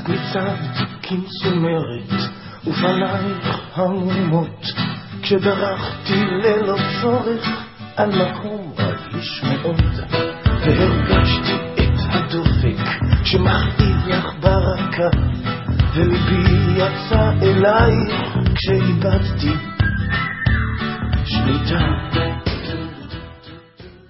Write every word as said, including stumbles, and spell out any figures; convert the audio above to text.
ניצבת כמצומרת ופנייך המומות, כשדרכתי ללא צורך על מקום רגיש מאוד, והרגשתי את הדופק שמכאיב לך ברקה, וליבי יצא אלייך כשאיבדתי שליטה.